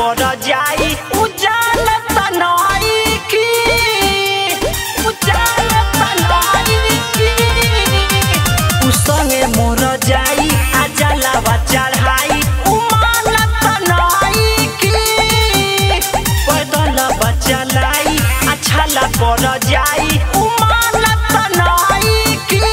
पर जाई उजाल तनाई की उजाल तनाई की उसंगे मोर जाई आजलावा चढ़ाई उमाल तनाई की पैदल बचलाई अच्छा पर जाई उमाल तनाई की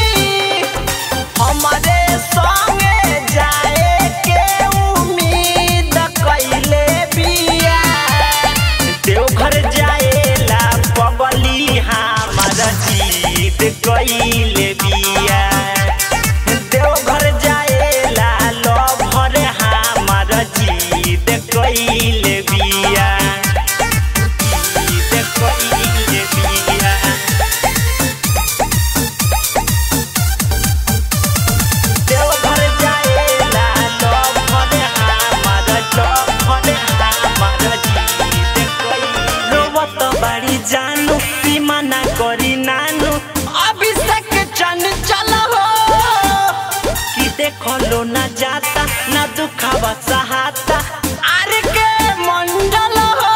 हमारे संगे जाए के उम्मीद कइले बिया देवघर जाएला पगली हमार जीत कइले बिया देवघर जाएला लभर हमार जीत कइले बिया जीत कइले बिया देवघर जाएला लभर हमार जीत कइले रोवत बाड़ी जानू मना करी नानू अभिषेक चन चला हो कि देखलो ना जाता ना दुखावा सहाता आर के मंडल हो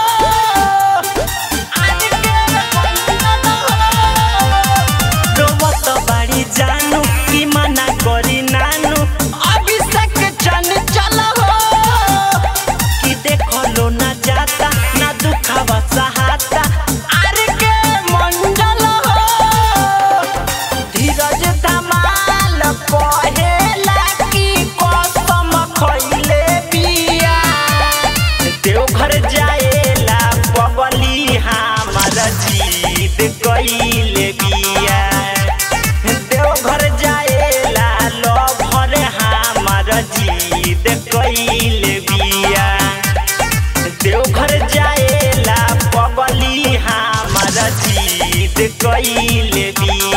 आर के मंडल हो रोवत बाड़ी जानू कि मना करी नानू अभिषेक चन चला हो कि देखलो ना जाता ना दुखावा सहाता आर के मंडल हो धीरज धमाल कहेला कि कसम खइले बिया देवघर जाएला पगली हमार जीत कइले बिया देवघर जाएला लभर हमार जीत कइले बिया देवघर जाएला पगली हमार जीत कइले बिया।